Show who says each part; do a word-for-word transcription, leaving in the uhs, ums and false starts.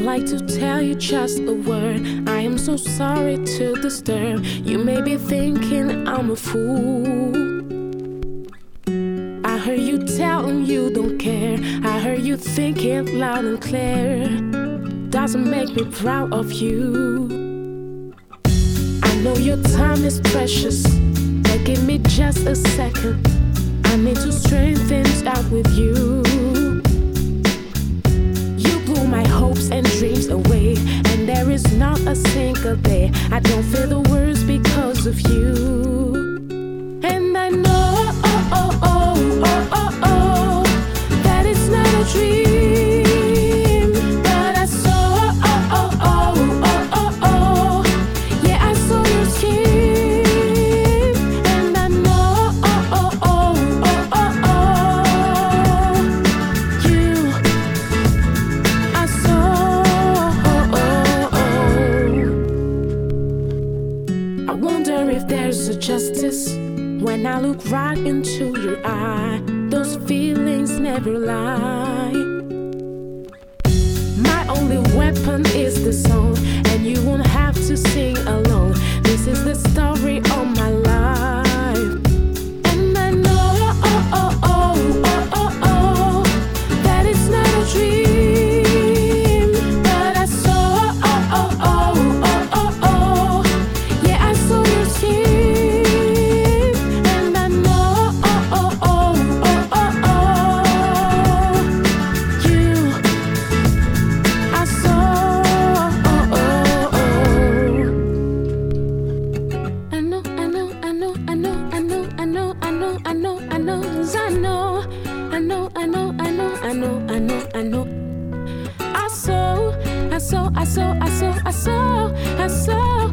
Speaker 1: like to tell you just a word. I am so sorry to disturb. You may be thinking I'm a fool. I heard you telling you don't care. I heard you thinking loud and clear. Doesn't make me proud of you. I know your time is precious, but give me just a second. I need to straighten things out with you. You blew my hopes and dreams away, and there is not a single day I don't feel the words because of you. And I know, oh, oh, oh, oh, oh, oh, that it's not a dream, but I saw, oh, oh, oh, oh, oh, oh, yeah, I saw your skin. And I know, oh, oh, oh, oh, oh, oh, you, I saw, oh, oh, oh. I wonder if there's a justice when I look right into your eye. Those feelings never lie. My only weapon is the song, and you won't have to sing along. This is the story of my life. And I know, oh, oh, oh, oh, oh, oh, that it's not a dream, but I saw, oh, oh, oh, oh, oh, oh, yeah, I saw your skin. I know, I saw, I saw, I saw, I saw, I saw, I saw.